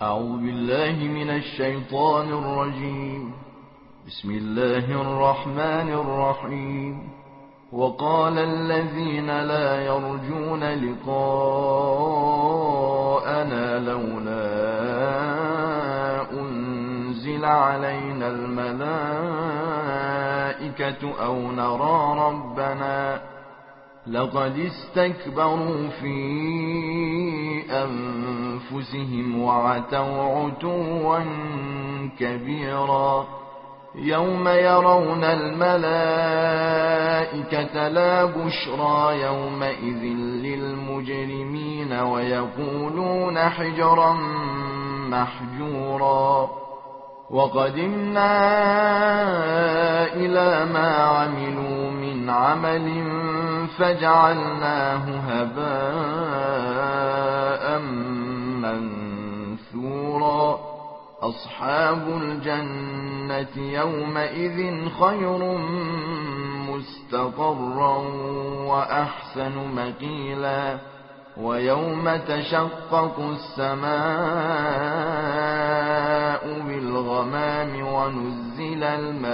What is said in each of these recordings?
أعوذ بالله من الشيطان الرجيم. بسم الله الرحمن الرحيم. وقال الذين لا يرجون لقاءنا لولا أنزل علينا الملائكة أو نرى ربنا لقد استكبروا في أنفسهم وعتوا عتوا كبيرا. يوم يرون الملائكة لا بشرى يومئذ للمجرمين ويقولون حجرا محجورا. وقدمنا إلى ما عملوا من عمل فجعلناه هباء منثورا. أصحاب الجنة يومئذ خير مستقرا وأحسن مقيلا. ويوم تشقق السماء بالغمام ونزل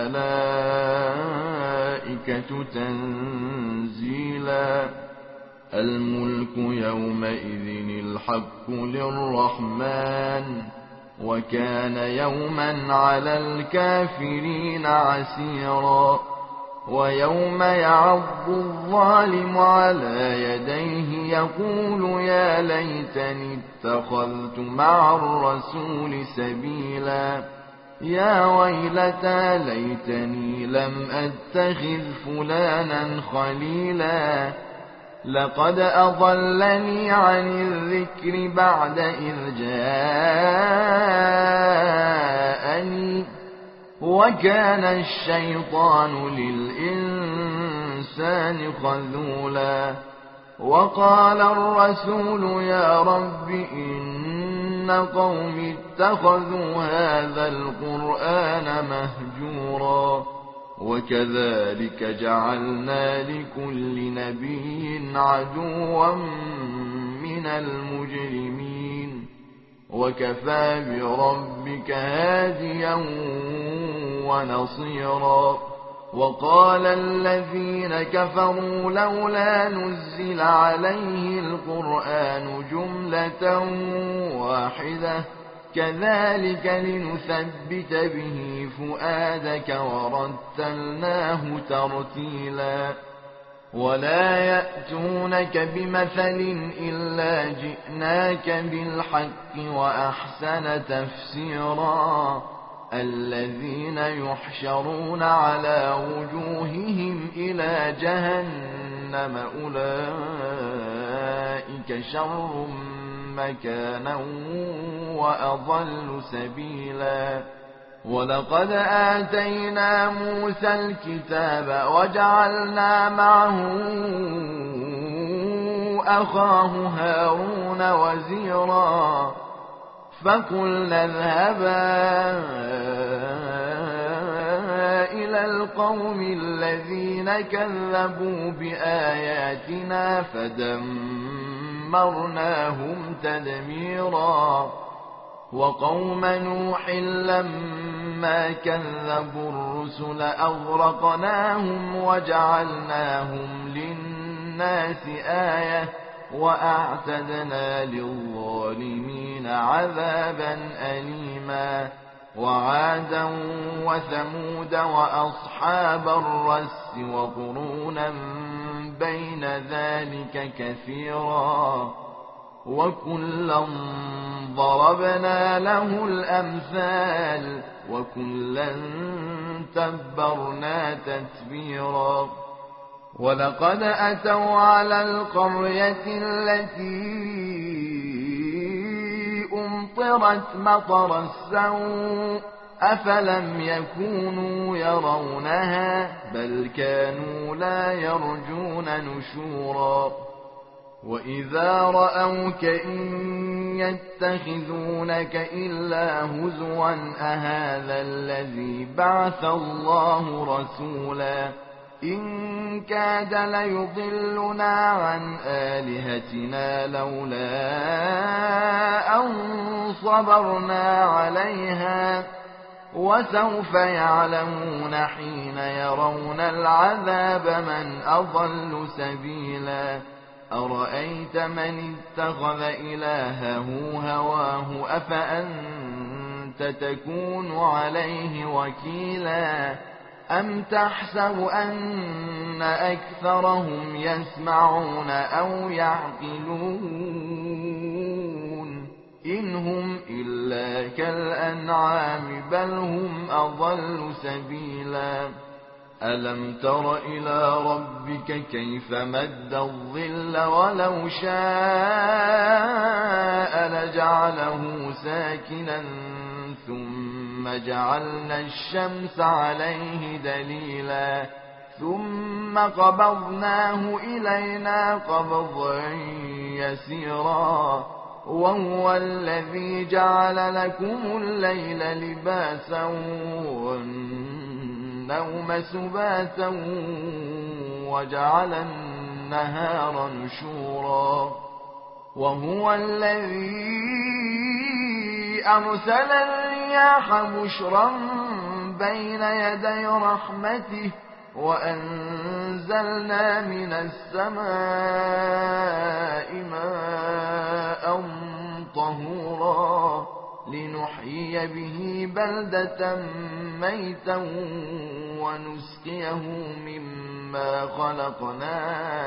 الملائكة تنزيلا. الملك يومئذ الحق للرحمن وكان يوما على الكافرين عسيرا. ويوم يعض الظالم على يديه يقول يا ليتني اتخذت مع الرسول سبيلا. يا ويلتى ليتني لم أتخذ فلانا خليلا. لقد أضلني عن الذكر بعد إذ جاءني وكان الشيطان للإنسان خذولا. وقال الرسول يا رب إن قومي اتخذوا هذا القرآن مهجورا. وكذلك جعلنا لكل نبي عدوا من المجرمين وكفى بربك هاديا ونصيرا. وقال الذين كفروا لولا نزل عليه القرآن جملة واحدة كذلك لنثبت به فؤادك ورتلناه ترتيلا. ولا يأتونك بمثل إلا جئناك بالحق وأحسن تفسيرا. الذين يحشرون على وجوههم إلى جهنم أولئك شر مكانا وأضل سبيلا. ولقد آتينا موسى الكتاب وجعلنا معه أخاه هارون وزيرا. فقلنا اذهبا إلى القوم الذين كذبوا بآياتنا فدمرناهم تدميرا. وقوم نوح لما كذبوا الرسل أغرقناهم وجعلناهم للناس آية وأعتدنا للظالمين عذابا أليما. وعادا وثمود وأصحاب الرس وقرونا بين ذلك كثيرا. وكلا ضربنا له الأمثال وكلا تبرنا تتبيرا. ولقد أتوا على القرية التي أمطرت مطر السوء أفلم يكونوا يرونها بل كانوا لا يرجون نشورا. وإذا رأوك إن يتخذونك إلا هزوا أهذا الذي بعث الله رسولا. إن كاد ليضلنا عن آلهتنا لولا أن صبرنا عليها وسوف يعلمون حين يرون العذاب من أضل سبيلا أرأيت من اتخذ إلهه هواه أفأنت تكون عليه وكيلا أم تحسب أن أكثرهم يسمعون أو يعقلون إن هم إلا كالأنعام بل هم أضل سبيلا ألم تر إلى ربك كيف مد الظل ولو شاء لجعله ساكنا ثم جعلنا الشمس عليه دليلا ثم قبضناه إلينا قبضا يسيرا وهو الذي جعل لكم الليل لباسا والنوم سباتا وجعل النهار نشورا وهو الذي أرسل الرياح بشرا بين يدي رحمته وأنزلنا من السماء ماء طهورا لنحيي به بلدة ميتا ونسقيه مما خلقنا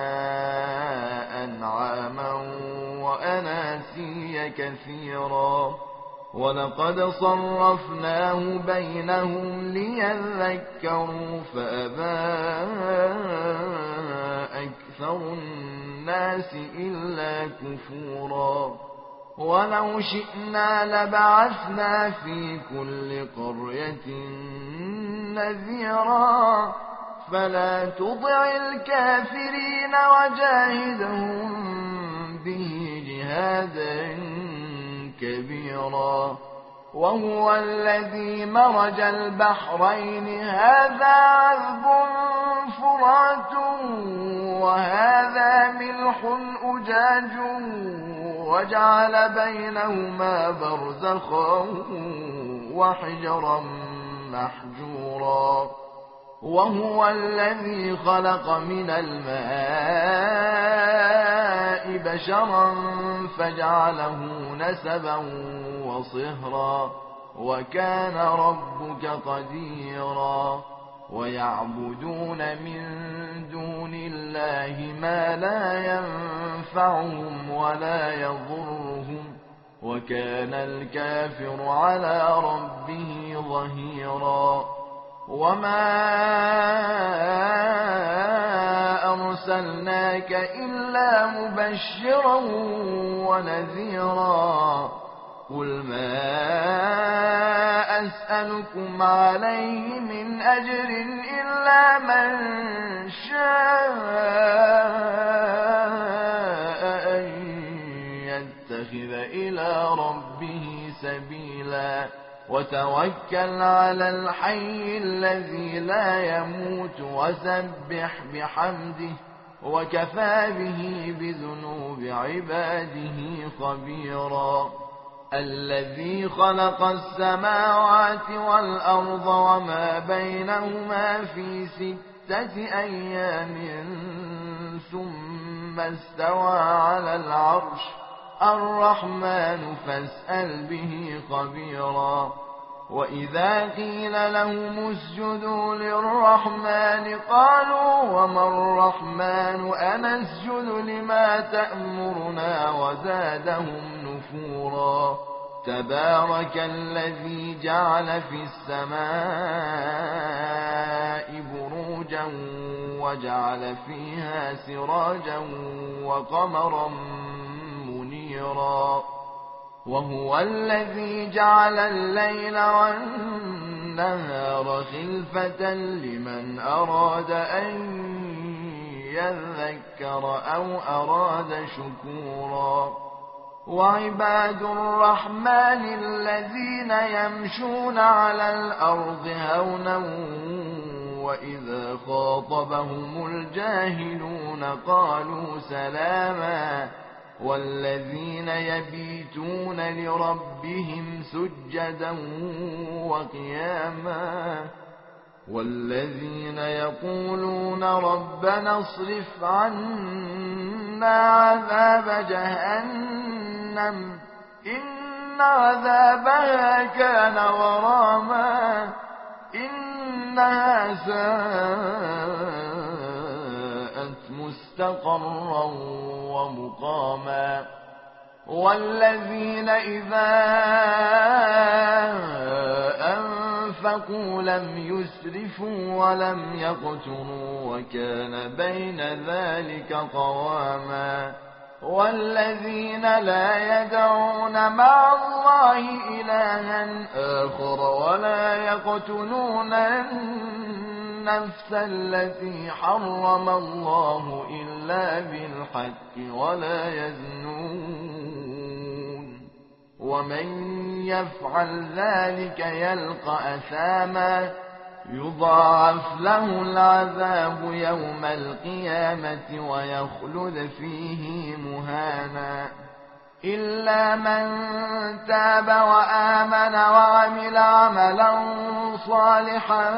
أنعاما وأناسيا كثيرا ولقد صرفناه بينهم ليذكروا فأبى أكثر الناس إلا كفورا ولو شئنا لبعثنا في كل قرية نذيرا فلا تطع الكافرين وجاهدهم به جهادا كبيرا وهو الذي مرج البحرين هذا عذب فرات وهذا ملح أجاج وجعل بينهما برزخا وحجرا محجورا وهو الذي خلق من الماء بشرا فجعله نسبا وصهرا وكان ربك قديرا ويعبدون من دون الله ما لا ينفعهم ولا يضرهم وكان الكافر على ربه ظهيرا وما أرسلناك إلا مبشرا ونذيرا قل ما أسألكم عليه من أجر إلا من شاء أن يتخذ إلى ربه سبيلا وتوكل على الحي الذي لا يموت وسبح بحمده وكفى به بذنوب عباده خبيرا الذي خلق السماوات والأرض وما بينهما في 6 أيام ثم استوى على العرش الرحمن فاسأل به خبيرا وإذا قيل لهم اسجدوا للرحمن قالوا وما الرحمن أنسجد لما تأمرنا وزادهم نفورا تبارك الذي جعل في السماء بروجا وجعل فيها سراجا وقمرا منيرا وهو الذي جعل الليل والنهار خلفة لمن أراد أن يذكر أو أراد شكورا وعباد الرحمن الذين يمشون على الأرض هونا وإذا خاطبهم الجاهلون قالوا سلاما والذين يبيتون لربهم سجدا وقياما والذين يقولون ربنا اصرف عنا عذاب جهنم إن عذابها كان غراما إنها ساءت مستقرا ومقاما والذين إذا أنفقوا لم يسرفوا ولم يقتروا وكان بين ذلك قواما والذين لا يدعون مع الله إلها آخر ولا يقتلون النفس التي حرم الله إلا بالحق ولا يزنون ومن يفعل ذلك يلقى أثاما يضاعف له العذاب يوم القيامة ويخلد فيه مهانا إلا من تاب وآمن وعمل عملا صالحا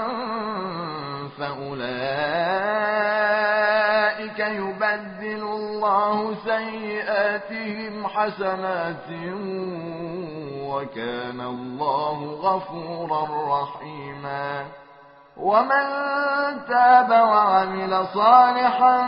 فأولئك يبدل الله سيئاتهم حسنات وكان الله غفورا رحيما ومن تاب وعمل صالحا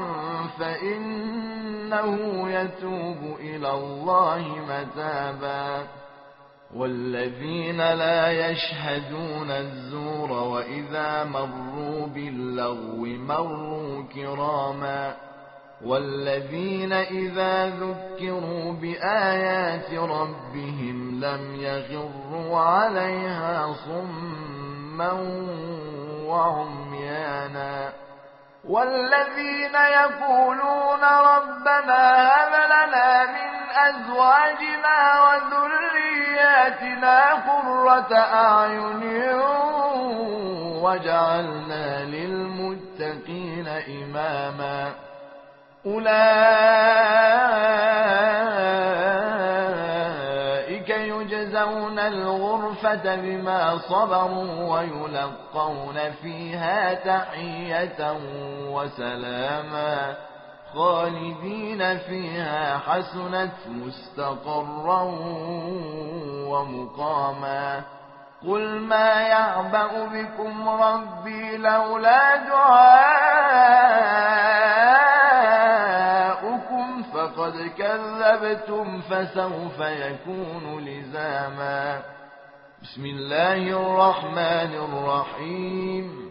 فإنه يتوب إلى الله متابا والذين لا يشهدون الزور وإذا مروا باللغو مروا كراما والذين إذا ذكروا بآيات ربهم لم يخروا عليها صما وعميانا والذين يقولون ربنا هب لنا من أزواجنا وذرياتنا قرة أعين وجعلنا للمتقين إماما أولئك يجزون الغرفة بما صبروا ويلقون فيها تحية وسلاما خالدين فيها حسنت مستقرا ومقاما قل ما يعبأ بكم ربي لولا دعاؤكم فقد كذبتم فسوف يكون لزاما بسم الله الرحمن الرحيم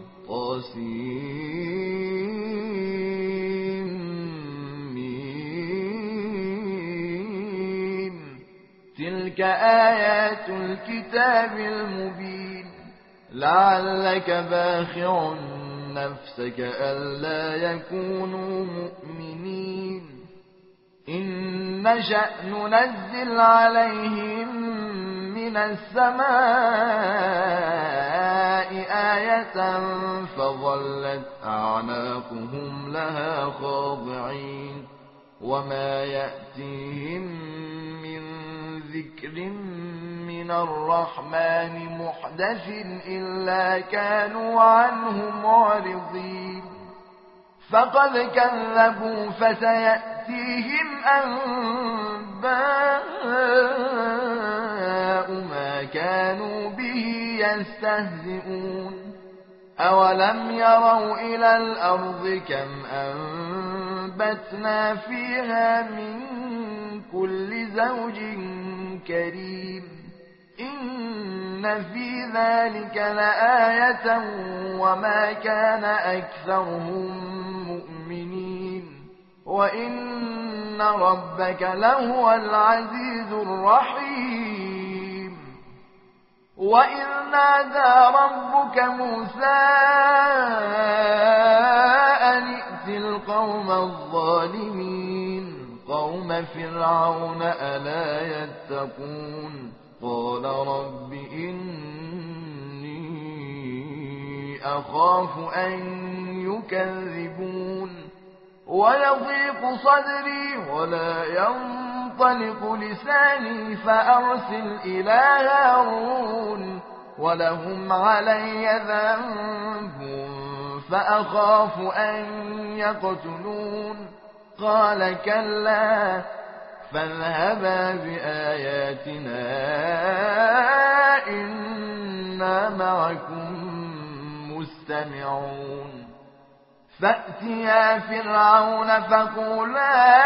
تلك آيات الكتاب المبين لعلك باخع نفسك ألا يكونوا مؤمنين إن نشأ ننزل عليهم من السماء آية فظلت أعناقهم لها خاضعين وما يأتيهم من ذكر من الرحمن محدث إلا كانوا عنه معرضين فقد كذبوا فسيأتيهم أنباء ما كانوا به يستهزئون أولم يروا إلى الأرض كم أنبتنا فيها من كل زوج كريم إن في ذلك لآية وما كان أكثرهم مؤمنين وإن ربك لهو العزيز الرحيم وإذ نادى ربك موسى أن ائت القوم الظالمين قوم فرعون ألا يتقون قال رب إني أخاف أن يكذبون ويضيق صدري ولا ينطلق لساني فأرسل إلى هارون ولهم علي ذنب فأخاف أن يقتلون قال كلا فاذهبا بآياتنا إنا معكم مستمعون فأتيا فرعون فقولا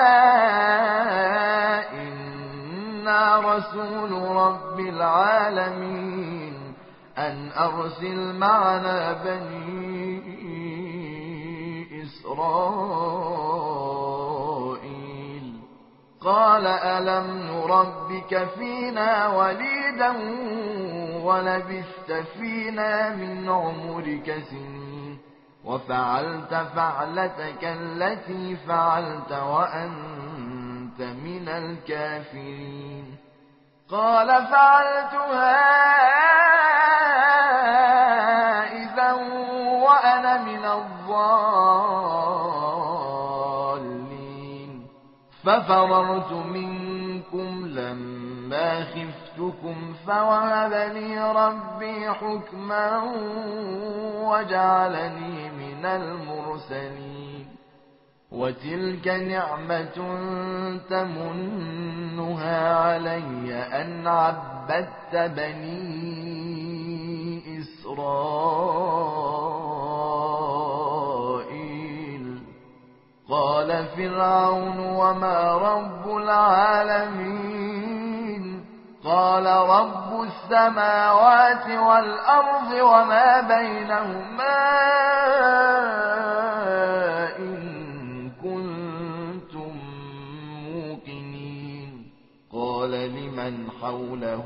إنا رسول رب العالمين أن أرسل معنا بني إسرائيل قال ألم نربك فينا وليدا ولبثت فينا من عمرك سنين وفعلت فعلتك التي فعلت وأنت من الكافرين قال فعلتها إذا وأنا من الضالين ففررت منكم لما خفتكم فوهب لي ربي حكما وجعلني من المرسلين وتلك نعمة تمنها علي أن عبدت بني إسرائيل قال فرعون وما رب العالمين قال رب السماوات والأرض وما بينهما إن كنتم موقنين قال لمن حوله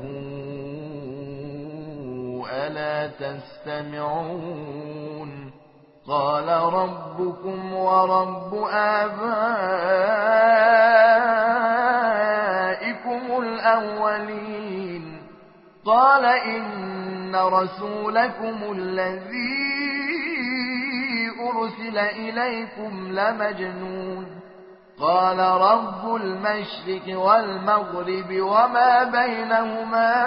ألا تستمعون قال ربكم ورب آبائكم الأولين قال إن رسولكم الذي أرسل إليكم لمجنون قال رب المشرق والمغرب وما بينهما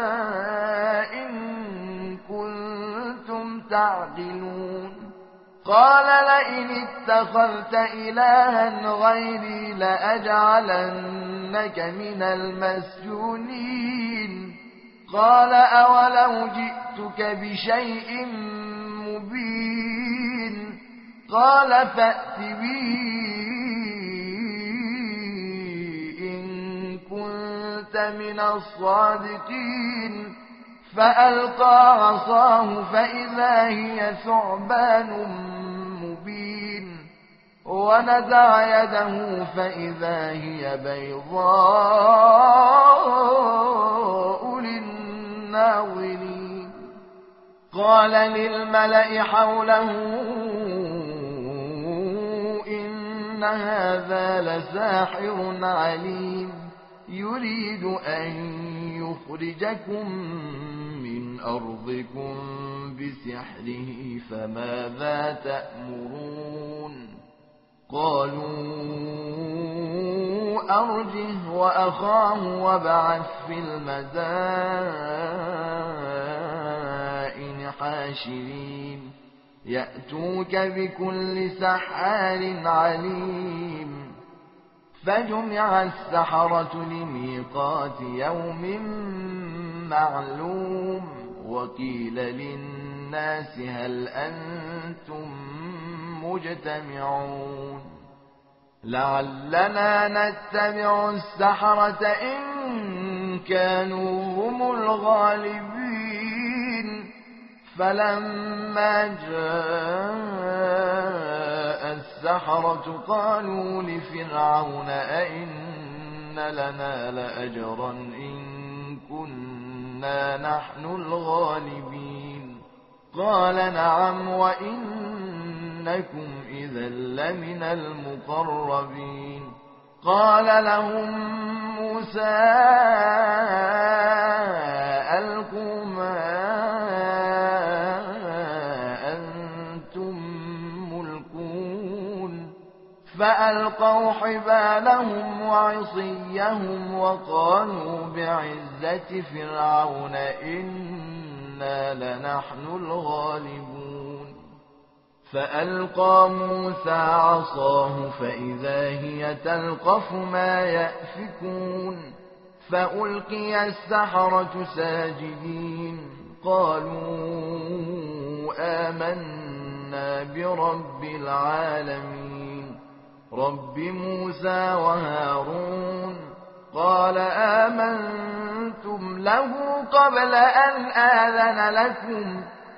إن كنتم تعقلون قال لئن اتخذت إلها غيري لأجعلنك من المسجونين قال أولو جئتك بشيء مبين قال فأت به إن كنت من الصادقين فألقى عصاه فإذا هي ثعبان مبين ونزع يده فإذا هي بيضاء للناظرين قال للملأ حوله إن هذا لساحر عليم يريد أن يخرجكم من أرضكم بسحره فماذا تأمرون قالوا أرجه وأخاه وابعث في المدائن حاشرين يأتوك بكل سحار عليم فجمع السحرة لميقات يوم معلوم وقيل للناس هل أنتم مجتمعون لعلنا نتبع السحرة إن كانوا هم الغالبين فلما جاء السحرة قالوا لفرعون أئن لنا لأجرا إن كنا نحن الغالبين قال نعم وإنكم إذا لمن المقربين قال لهم موسى ألقوا ما فألقوا حبالهم وعصيهم وقالوا بعزة فرعون إنا لنحن الغالبون فألقى موسى عصاه فإذا هي تلقف ما يأفكون فألقي السحرة ساجدين قالوا آمنا برب العالمين رب موسى وهارون قال آمنتم له قبل أن آذن لكم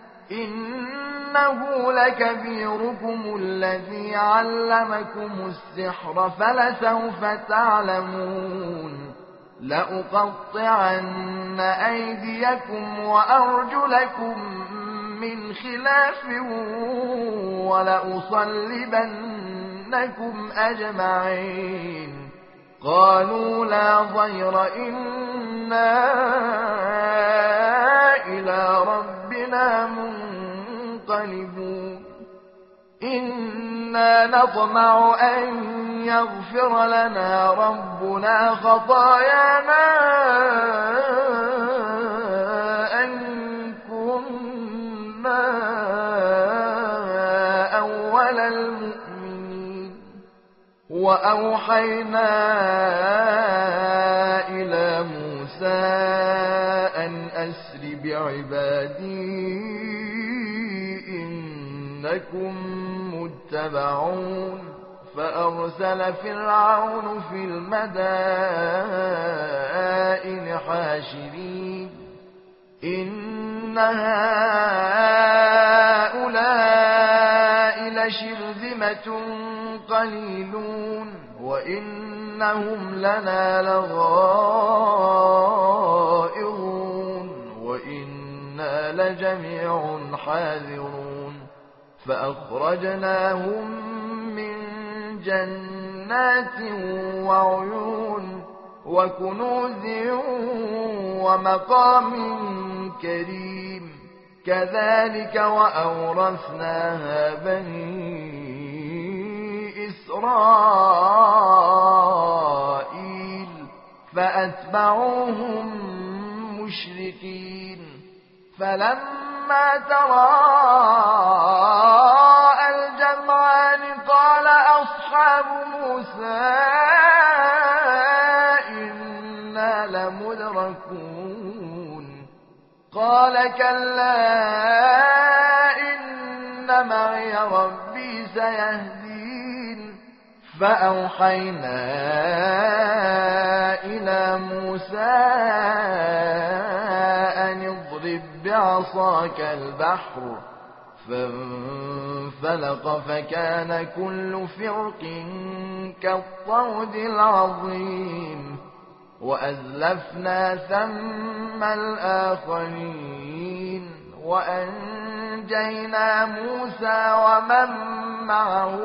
إنه لكبيركم الذي علمكم السحر فلسوف تعلمون لأقطعن أيديكم وأرجلكم من خلاف ولأصلبنكم أجمعين قالوا لا ضير إنا إلى ربنا منقلبون إنا نطمع أن يغفر لنا ربنا خطايانا أن كنا أول المؤمنين وأوحينا إلى موسى أن أسر بعبادي إنكم متبعون فأرسل فرعون في المدائن حاشرين إن هؤلاء لشرذمة قليلون وإنهم لنا لغائظون وإنا لجميع حاذرون فأخرجناهم من جنات وعيون وكنوز ومقام كريم كذلك وأورثناها بني إسرائيل فأتبعوهم مشركين فلما تراءى الجمعان قال أصحاب موسى إنا لمدركون قال كلا إن معي ربي سيهدين فأوحينا إلى موسى أن اضرب بعصاك البحر فانفلق فكان كل فرق كالطود العظيم وأزلفنا ثم الآخرين وأنجينا موسى ومن معه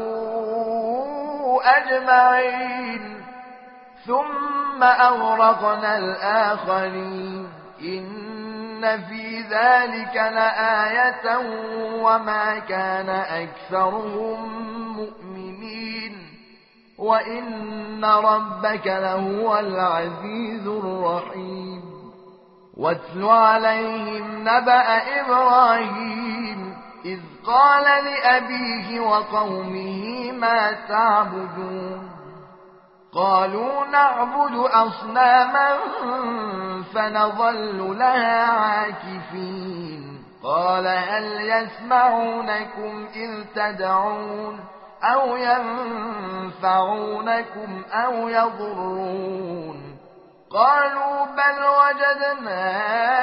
أجمعين ثم أغرقنا الآخرين إن في ذلك لآية وما كان أكثرهم مؤمنين وإن ربك لهو العزيز الرحيم واتل عليهم نبأ إبراهيم إذ قال لأبيه وقومه ما تعبدون قالوا نعبد أصناما فنظل لها عاكفين قال هل يسمعونكم إذ تدعون أو ينفعونكم أو يضرون قالوا بل وجدنا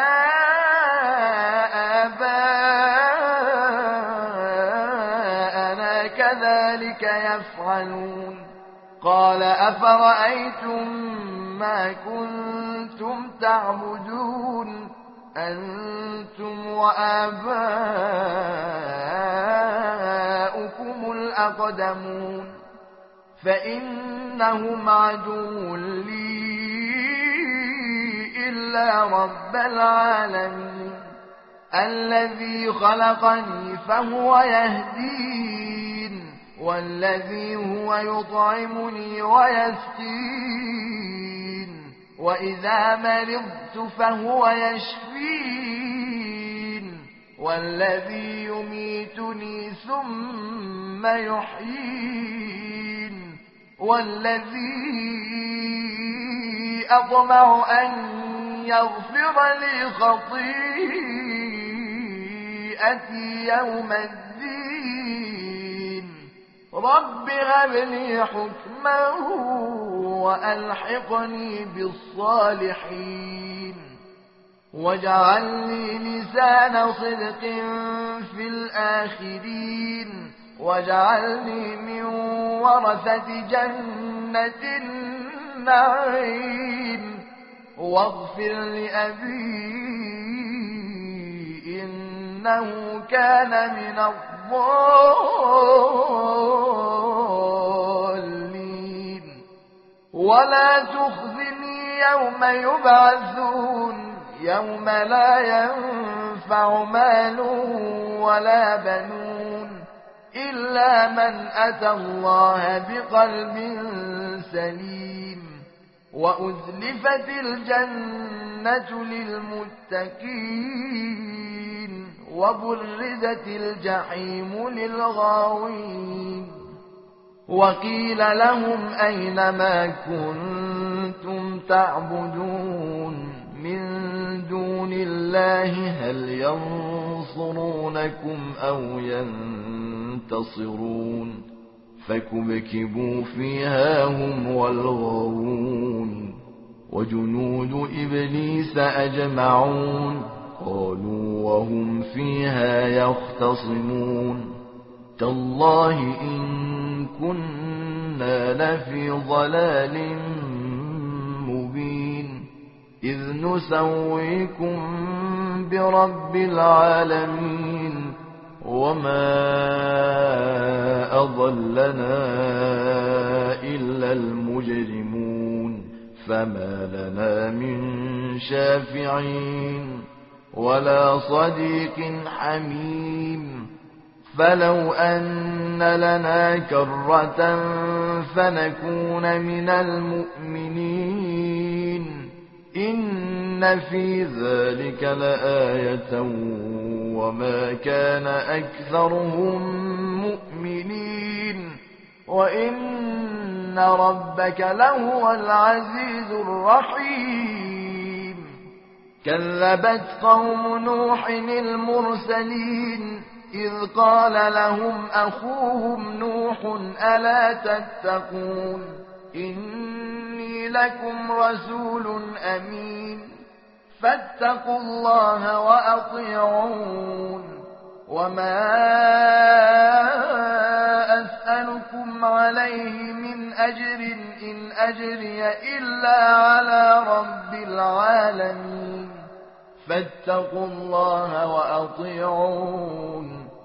آباءنا كذلك يفعلون قال أفرأيتم ما كنتم تعبدون أنتم وآباؤكم الأقدمون فإنهم عدو لي إلا رب العالمين الذي خلقني فهو يهدين والذي هو يطعمني ويسقين وإذا مرضت فهو يشفين والذي يميتني ثم يحيين والذي أطمع أن يغفر لي خطيئتي يوم الدين رب هب لي حكما وألحقني بالصالحين واجعل لي لسان صدق في الآخرين واجعلني من ورثة جنة النعيم واغفر لأبي إنه كان من الضالين ولا تخزني يوم يبعثون يوم لا ينفع مال ولا بنون إلا من أتى الله بقلب سليم وأزلفت الجنة للمتقين وبرزت الجحيم للغاوين وقيل لهم أين ما كنتم تعبدون من دون الله هل ينصرونكم أو ينتصرون فكبكبوا فيها هم والغاوون وجنود إبليس أجمعون قالوا وهم فيها يختصمون تالله إن كنا لفي ضلال مبين إذ نسويكم برب العالمين وما أضلنا إلا المجرمون فما لنا من شافعين ولا صديق حميم فلو أن لنا كرة فنكون من المؤمنين إن في ذلك لآية وما كان أكثرهم مؤمنين وإن ربك لهو العزيز الرحيم كذبت قوم نوح المرسلين إذ قال لهم أخوهم نوح ألا تتقون إني لكم رسول أمين فاتقوا الله وأطيعون وما أسألكم عليه من أجر إن أجري إلا على رب العالمين فاتقوا الله وأطيعون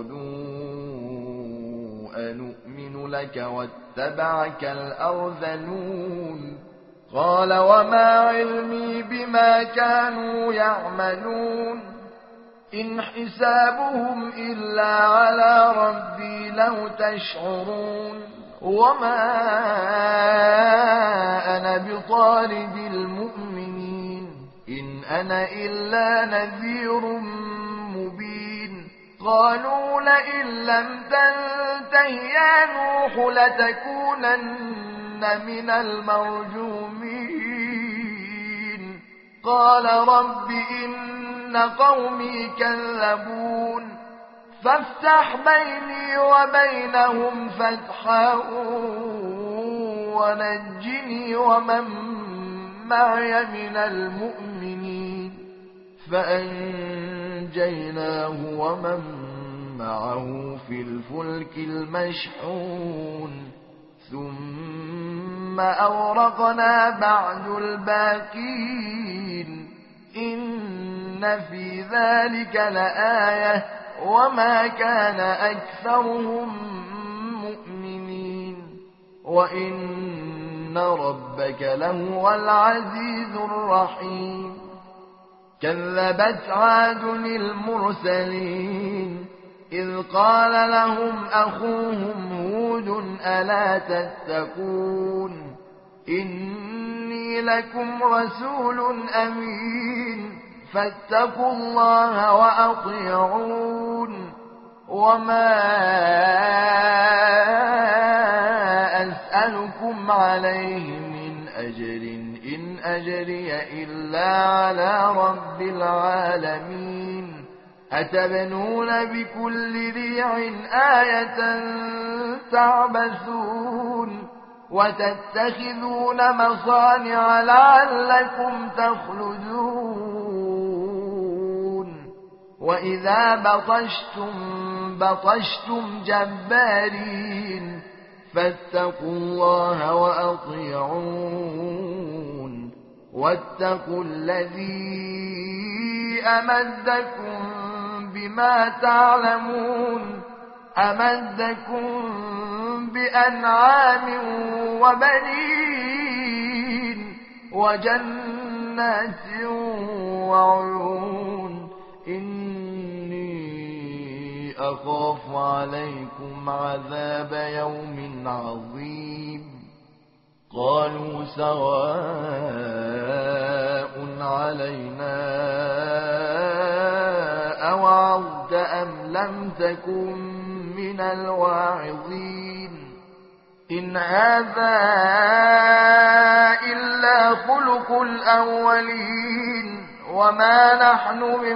قالوا أنؤمن لك واتبعك الأرذلون قال وما علمي بما كانوا يعملون إن حسابهم إلا على ربي لو تشعرون وما أنا بطارد المؤمنين إن أنا إلا نذير مبين قالوا لئن لم تنته يا نوح لتكونن من المرجومين قال رب إن قومي كذبون فافتح بيني وبينهم فتحا ونجني ومن معي من المؤمنين فأنجيناه ومن معه في الفلك المشحون ثم أورقنا بعد الباقين إن في ذلك لآية وما كان أكثرهم مؤمنين وإن ربك لهو العزيز الرحيم كذبت عاد المرسلين إذ قال لهم أخوهم هود ألا تتقون إني لكم رسول أمين فاتقوا الله وأطيعون وما أسألكم عليه من أجر إن أجري إلا على رب العالمين أتبنون بكل ريع آية تعبثون وتتخذون مصانع لعلكم تخلدون وإذا بطشتم جبارين فاتقوا الله وأطيعون واتقوا الذي أمدكم بما تعلمون أمدكم بأنعام وبنين وجنات وعيون إني أخاف عليكم عذاب يوم عظيم قالوا سواء علينا أوعظت أم لم تكن من الواعظين إن هذا إلا خلق الأولين وما نحن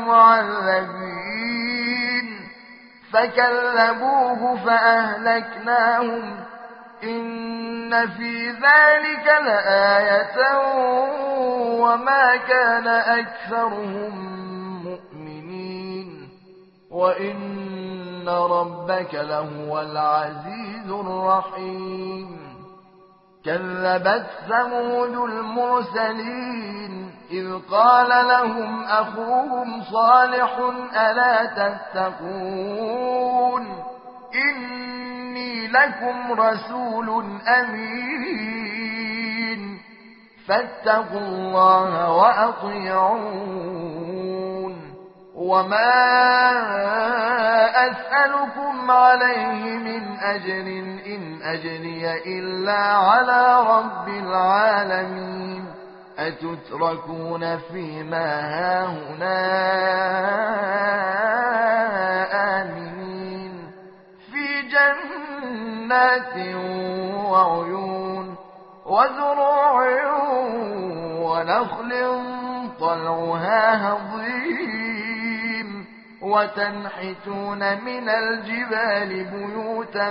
بمعذبين فكذبوه فأهلكناهم إن في ذلك لآية وما كان أكثرهم مؤمنين وإن ربك لهو العزيز الرحيم كذبت ثمود المرسلين إذ قال لهم أخوهم صالح ألا تتقون إني لكم رسول أمين فاتقوا الله وأطيعون وما أسألكم عليه من أجر إن أجري إلا على رب العالمين أتتركون فيما هاهنا آمنين في جنات وعيون وزروع ونخل طلعها هضيم وتنحتون من الجبال بيوتا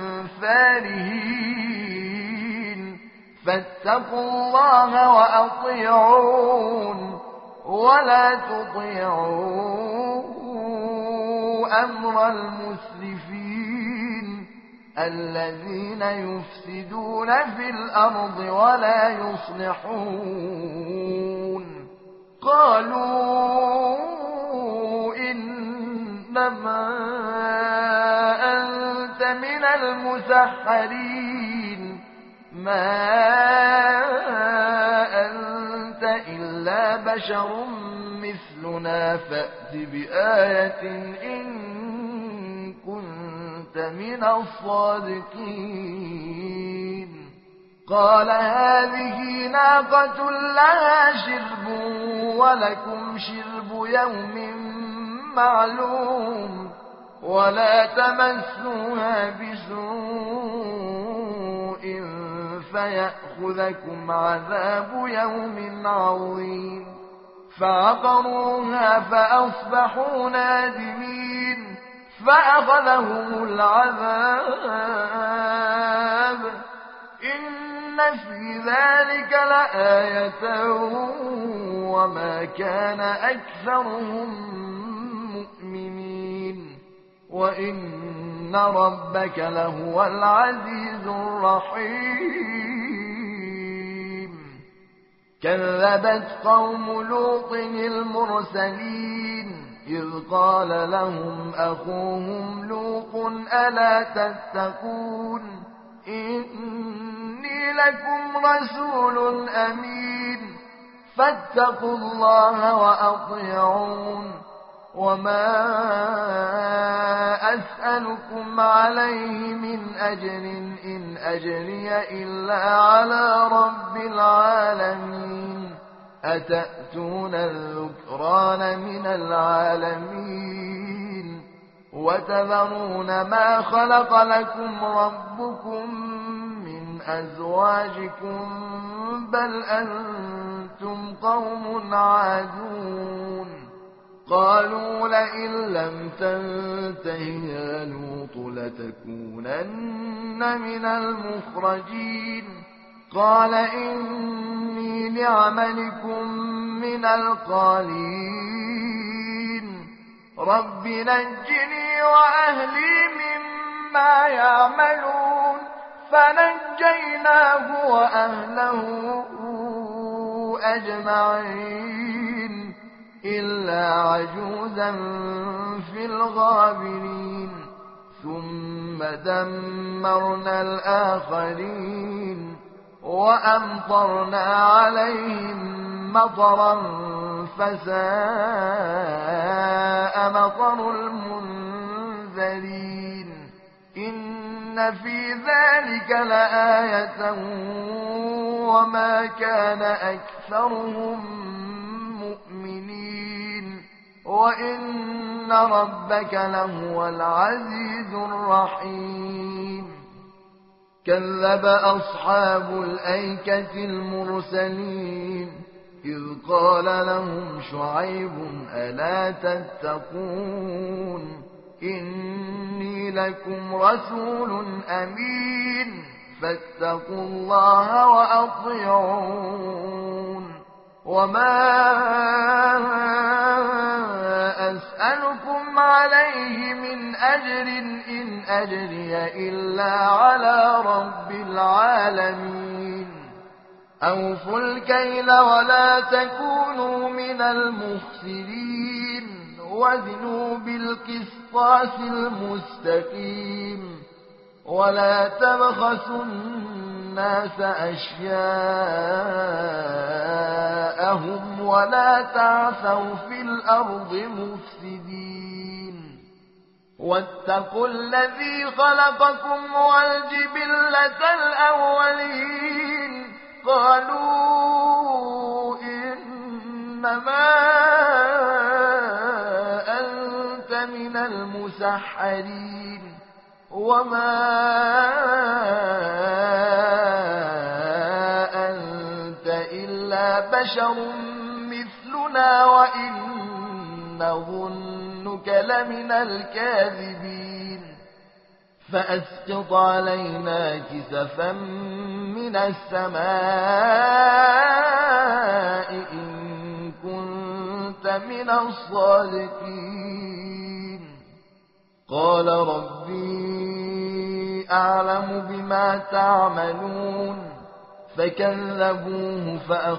فارهين فاتقوا الله وأطيعون ولا تطيعوا أمر المسرفين الذين يفسدون في الأرض ولا يصلحون قالوا إنما أنت من المسحرين ما أنت إلا بشر مثلنا فأت بآية إن كنت من الصادقين قال هذه ناقة لها شرب ولكم شرب يوم معلوم ولا تمسوها بسوء فيأخذكم عذاب يوم عظيم فعقروها فأصبحوا نادمين فأخذهم العذاب إن في ذلك لآية وما كان أكثرهم مؤمنين وإن ربك لهو العزيز الرحيم كذبت قوم لوط المرسلين إذ قال لهم أخوهم لوط ألا تتقون إني لكم رسول أمين فاتقوا الله وأطيعون وما أسألكم عليه من أجر إن أجري إلا على رب العالمين أتأتون الذكران من العالمين وتذرون ما خلق لكم ربكم من أزواجكم بل أنتم قوم عادون قالوا لئن لم تنته يا لوط لتكونن من المخرجين قال إني لعملكم من القالين رب نجني وأهلي مما يعملون فنجيناه وأهله أجمعين إلا عجوزا في الغابرين ثم دمرنا الآخرين وأمطرنا عليهم مطرا فساء مطر المنذرين إن في ذلك لآية وما كان أكثرهم مؤمنين وإن ربك لهو العزيز الرحيم كذب أصحاب الأيكة المرسلين إذ قال لهم شعيب ألا تتقون إني لكم رسول أمين فاتقوا الله وأطيعون وما أسألكم عليه من أجر إن أجري إلا على رب العالمين أوفوا الكيل ولا تكونوا من المخسرين وزنوا بالقسطاس المستقيم ولا تبخسوا الناس أشياءهم ولا تعثوا في الأرض مفسدين واتقوا الذي خلقكم والجبلة الأولين قالوا إنما أنت من المسحرين وما أنت إلا بشر مثلنا وإن نظنك لمن الكاذبين فأسقط علينا كسفا من السماء إن كنت من الصادقين قال ربي أعلم بما تعملون فكذبوه